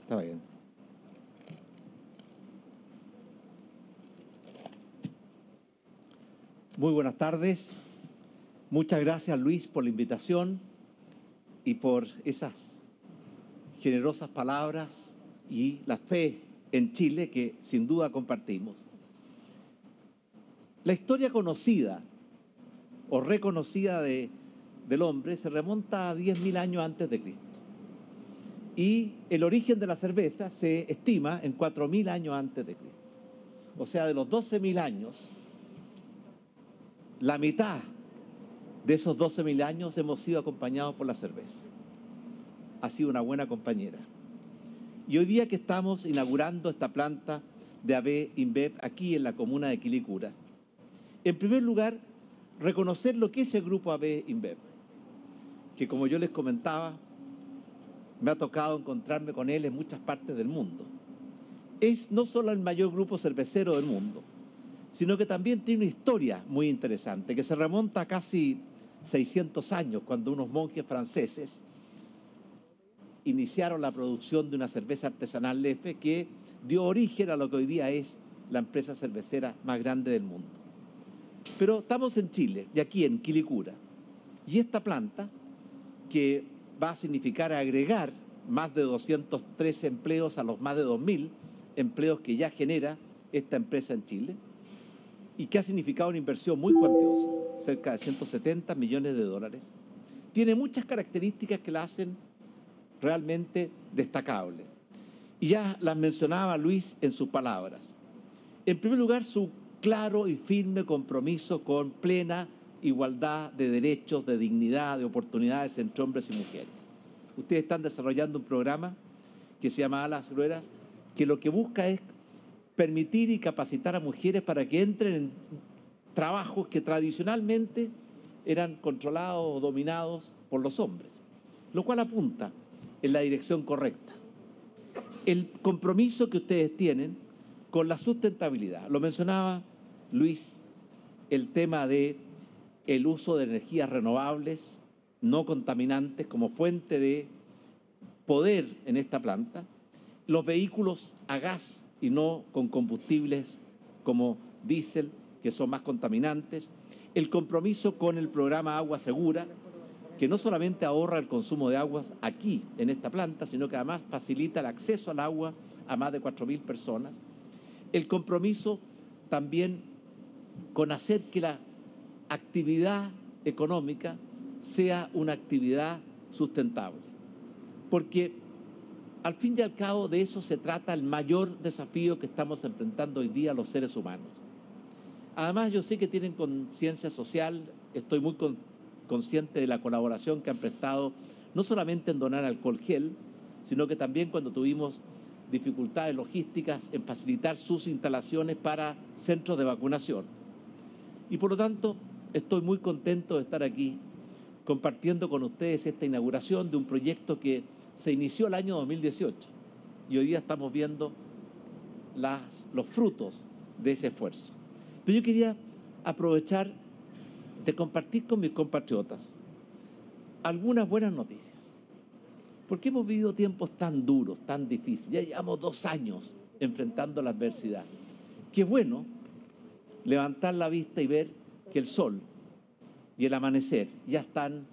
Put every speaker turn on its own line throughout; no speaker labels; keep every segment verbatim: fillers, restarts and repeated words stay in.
Está bien. Muy buenas tardes. Muchas gracias, Luis, por la invitación y por esas generosas palabras y la fe en Chile que sin duda compartimos. La historia conocida o reconocida de, del hombre se remonta a diez mil años antes de Cristo. Y el origen de la cerveza se estima en cuatro mil años antes de Cristo. O sea, de los doce mil años, la mitad de esos doce mil años hemos sido acompañados por la cerveza. Ha sido una buena compañera. Y hoy día que estamos inaugurando esta planta de A B InBev aquí en la comuna de Quilicura, en primer lugar, reconocer lo que es el grupo A B InBev, que como yo les comentaba, me ha tocado encontrarme con él en muchas partes del mundo. Es no solo el mayor grupo cervecero del mundo, sino que también tiene una historia muy interesante, que se remonta a casi seiscientos años, cuando unos monjes franceses iniciaron la producción de una cerveza artesanal Leffe que dio origen a lo que hoy día es la empresa cervecera más grande del mundo. Pero estamos en Chile, y aquí en Quilicura, y esta planta, que va a significar agregar más de doscientos trece empleos a los más de dos mil empleos que ya genera esta empresa en Chile, y que ha significado una inversión muy cuantiosa, cerca de ciento setenta millones de dólares, tiene muchas características que la hacen realmente destacable. Y ya las mencionaba Luis en sus palabras. En primer lugar, su claro y firme compromiso con plena igualdad de derechos, de dignidad, de oportunidades entre hombres y mujeres. Ustedes están desarrollando un programa que se llama Alas Grueras, que lo que busca es permitir y capacitar a mujeres para que entren en trabajos que tradicionalmente eran controlados o dominados por los hombres, lo cual apunta en la dirección correcta. El compromiso que ustedes tienen con la sustentabilidad, lo mencionaba Luis, el tema de el uso de energías renovables, no contaminantes, como fuente de poder en esta planta, los vehículos a gas y no con combustibles como diésel, que son más contaminantes, el compromiso con el programa Agua Segura, que no solamente ahorra el consumo de aguas aquí, en esta planta, sino que además facilita el acceso al agua a más de cuatro mil personas, el compromiso también con hacer que la actividad económica sea una actividad sustentable, porque al fin y al cabo de eso se trata el mayor desafío que estamos enfrentando hoy día los seres humanos. Además, yo sé que tienen conciencia social, estoy muy con, consciente de la colaboración que han prestado, no solamente en donar alcohol gel, sino que también cuando tuvimos dificultades logísticas en facilitar sus instalaciones para centros de vacunación. Y por lo tanto, estoy muy contento de estar aquí compartiendo con ustedes esta inauguración de un proyecto que se inició el año dos mil dieciocho y hoy día estamos viendo las, los frutos de ese esfuerzo. Pero yo quería aprovechar de compartir con mis compatriotas algunas buenas noticias, porque hemos vivido tiempos tan duros, tan difíciles. Ya llevamos dos años enfrentando la adversidad. Qué bueno levantar la vista y ver que el sol y el amanecer ya están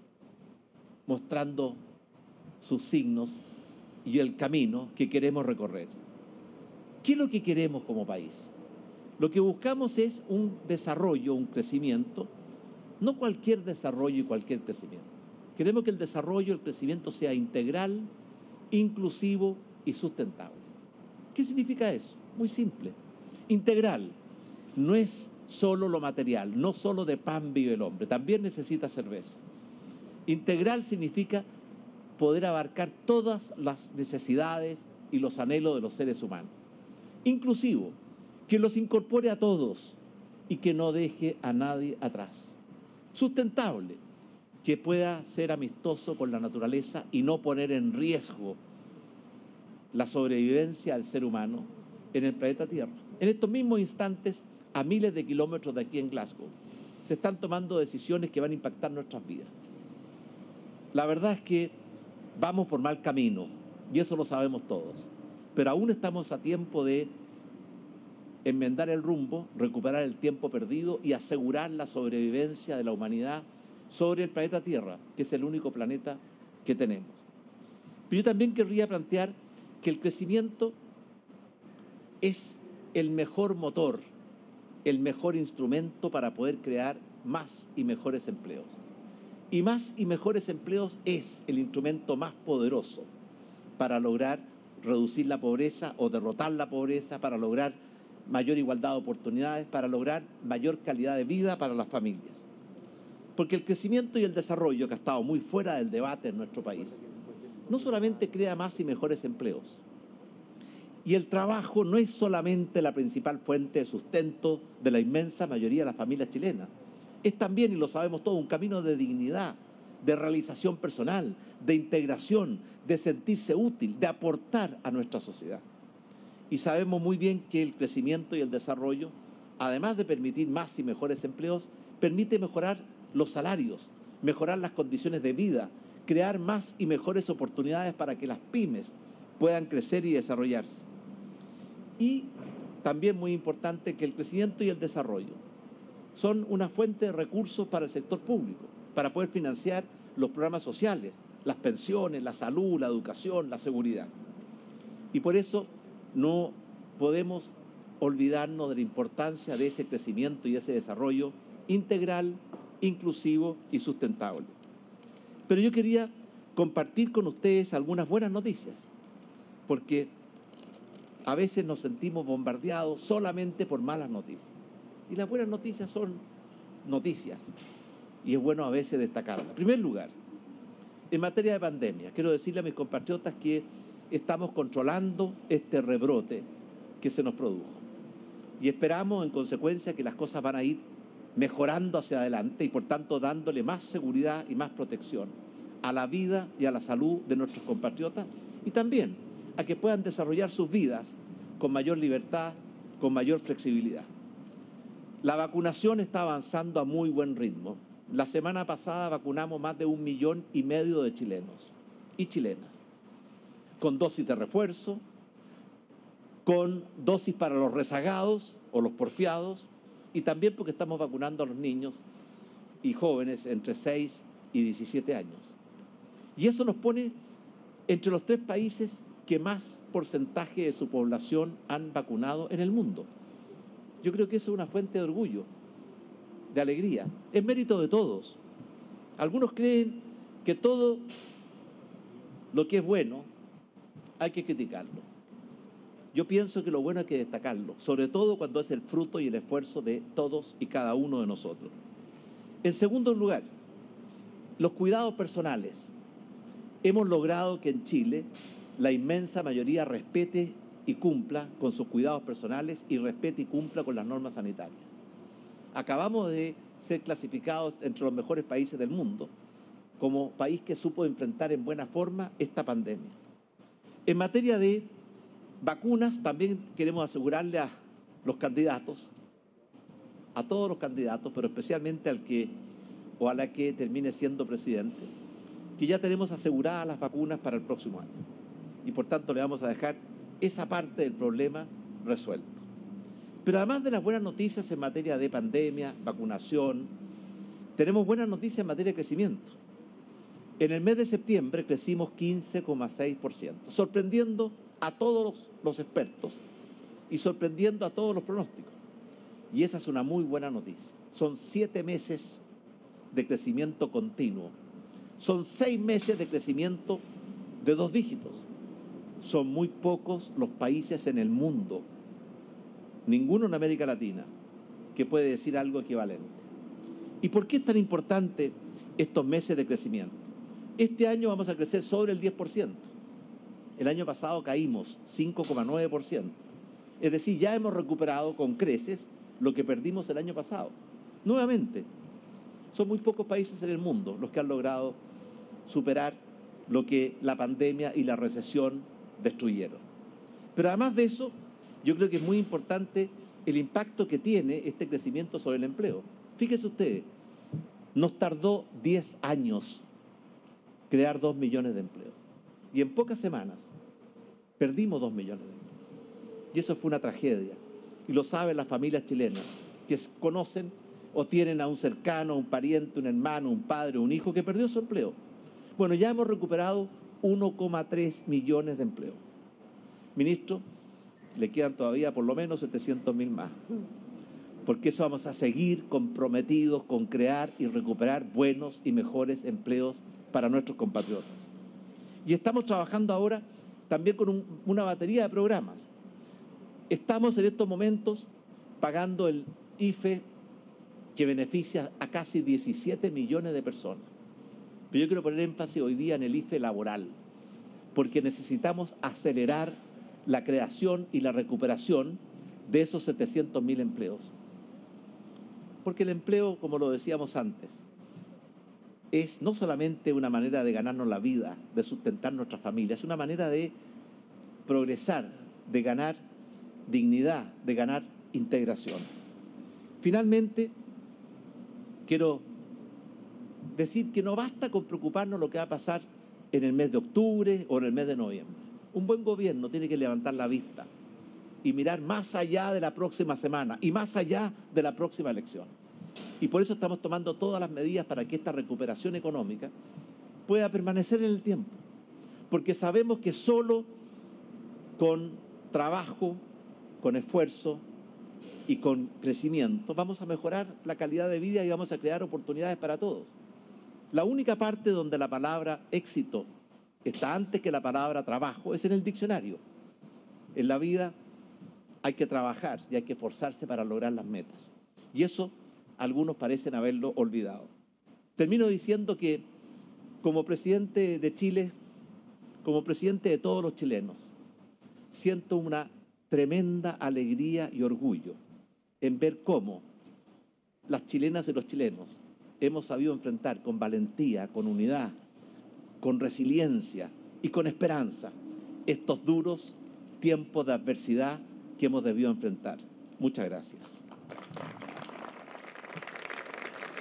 mostrando sus signos y el camino que queremos recorrer. ¿Qué es lo que queremos como país? Lo que buscamos es un desarrollo, un crecimiento, no cualquier desarrollo y cualquier crecimiento. Queremos que el desarrollo, el crecimiento sea integral, inclusivo y sustentable. ¿Qué significa eso? Muy simple. Integral no es solo lo material, no solo de pan vive el hombre, también necesita cerveza. Integral significa poder abarcar todas las necesidades y los anhelos de los seres humanos. Inclusivo, que los incorpore a todos y que no deje a nadie atrás. Sustentable, que pueda ser amistoso con la naturaleza y no poner en riesgo la sobrevivencia del ser humano en el planeta Tierra. En estos mismos instantes, a miles de kilómetros de aquí en Glasgow, se están tomando decisiones que van a impactar nuestras vidas. La verdad es que vamos por mal camino. y eso lo sabemos todos. Pero aún estamos a tiempo de enmendar el rumbo, recuperar el tiempo perdido y asegurar la sobrevivencia de la humanidad sobre el planeta Tierra, que es el único planeta que tenemos. Pero yo también querría plantear que el crecimiento es el mejor motor, el mejor instrumento para poder crear más y mejores empleos. Y más y mejores empleos es el instrumento más poderoso para lograr reducir la pobreza o derrotar la pobreza, para lograr mayor igualdad de oportunidades, para lograr mayor calidad de vida para las familias. Porque el crecimiento y el desarrollo, que ha estado muy fuera del debate en nuestro país, no solamente crea más y mejores empleos. Y el trabajo no es solamente la principal fuente de sustento de la inmensa mayoría de las familias chilenas. Es también, y lo sabemos todos, un camino de dignidad, de realización personal, de integración, de sentirse útil, de aportar a nuestra sociedad. Y sabemos muy bien que el crecimiento y el desarrollo, además de permitir más y mejores empleos, permite mejorar los salarios, mejorar las condiciones de vida, crear más y mejores oportunidades para que las pymes puedan crecer y desarrollarse. Y también muy importante que el crecimiento y el desarrollo son una fuente de recursos para el sector público, para poder financiar los programas sociales, las pensiones, la salud, la educación, la seguridad. Y por eso no podemos olvidarnos de la importancia de ese crecimiento y ese desarrollo integral, inclusivo y sustentable. Pero yo quería compartir con ustedes algunas buenas noticias, porque a veces nos sentimos bombardeados solamente por malas noticias. Y las buenas noticias son noticias, y es bueno a veces destacarlas. En primer lugar, en materia de pandemia, quiero decirle a mis compatriotas que estamos controlando este rebrote que se nos produjo. Y esperamos, en consecuencia, que las cosas van a ir mejorando hacia adelante y, por tanto, dándole más seguridad y más protección a la vida y a la salud de nuestros compatriotas, y también a que puedan desarrollar sus vidas con mayor libertad, con mayor flexibilidad. La vacunación está avanzando a muy buen ritmo. La semana pasada vacunamos más de un millón y medio de chilenos y chilenas, con dosis de refuerzo, con dosis para los rezagados o los porfiados, y también porque estamos vacunando a los niños y jóvenes entre seis y diecisiete años. Y eso nos pone entre los tres países que más porcentaje de su población han vacunado en el mundo. Yo creo que eso es una fuente de orgullo, de alegría. Es mérito de todos. Algunos creen que todo lo que es bueno hay que criticarlo. Yo pienso que lo bueno hay que destacarlo, sobre todo cuando es el fruto y el esfuerzo de todos y cada uno de nosotros. En segundo lugar, los cuidados personales. Hemos logrado que en Chile la inmensa mayoría respete y cumpla con sus cuidados personales y respete y cumpla con las normas sanitarias. Acabamos de ser clasificados entre los mejores países del mundo como país que supo enfrentar en buena forma esta pandemia. En materia de vacunas, también queremos asegurarle a los candidatos, a todos los candidatos, pero especialmente al que o a la que termine siendo presidente, que ya tenemos aseguradas las vacunas para el próximo año. Y por tanto le vamos a dejar esa parte del problema resuelto. Pero además de las buenas noticias en materia de pandemia, vacunación, tenemos buenas noticias en materia de crecimiento. En el mes de septiembre crecimos quince coma seis por ciento, sorprendiendo a todos los expertos y sorprendiendo a todos los pronósticos. Y esa es una muy buena noticia. Son siete meses de crecimiento continuo. Son seis meses de crecimiento de dos dígitos. Son muy pocos los países en el mundo, ninguno en América Latina, que puede decir algo equivalente. ¿Y por qué es tan importante estos meses de crecimiento? Este año vamos a crecer sobre el diez por ciento. El año pasado caímos cinco coma nueve por ciento. Es decir, ya hemos recuperado con creces lo que perdimos el año pasado. Nuevamente, son muy pocos países en el mundo los que han logrado superar lo que la pandemia y la recesión destruyeron. Pero además de eso, yo creo que es muy importante el impacto que tiene este crecimiento sobre el empleo. Fíjense ustedes, nos tardó diez años crear dos millones de empleos. Y en pocas semanas Perdimos dos millones de empleos. Y eso fue una tragedia. Y lo saben las familias chilenas, que conocen o tienen a un cercano, un pariente, un hermano, un padre, un hijo que perdió su empleo. Bueno, ya hemos recuperado uno coma tres millones de empleos. Ministro, le quedan todavía por lo menos setecientos mil más. Porque eso vamos a seguir comprometidos con crear y recuperar buenos y mejores empleos para nuestros compatriotas. Y estamos trabajando ahora también con un, una batería de programas. Estamos en estos momentos pagando el I F E que beneficia a casi diecisiete millones de personas. Pero yo quiero poner énfasis hoy día en el I F E laboral, porque necesitamos acelerar la creación y la recuperación de esos setecientos mil empleos. Porque el empleo, como lo decíamos antes, es no solamente una manera de ganarnos la vida, de sustentar nuestra familia, es una manera de progresar, de ganar dignidad, de ganar integración. Finalmente, quiero decir que no basta con preocuparnos lo que va a pasar en el mes de octubre o en el mes de noviembre. Un buen gobierno tiene que levantar la vista y mirar más allá de la próxima semana y más allá de la próxima elección. Y por eso estamos tomando todas las medidas para que esta recuperación económica pueda permanecer en el tiempo. Porque sabemos que solo con trabajo, con esfuerzo y con crecimiento vamos a mejorar la calidad de vida y vamos a crear oportunidades para todos. La única parte donde la palabra éxito está antes que la palabra trabajo es en el diccionario. En la vida hay que trabajar y hay que esforzarse para lograr las metas. Y eso algunos parecen haberlo olvidado. Termino diciendo que como presidente de Chile, como presidente de todos los chilenos, siento una tremenda alegría y orgullo en ver cómo las chilenas y los chilenos hemos sabido enfrentar con valentía, con unidad, con resiliencia y con esperanza estos duros tiempos de adversidad que hemos debido enfrentar. Muchas gracias.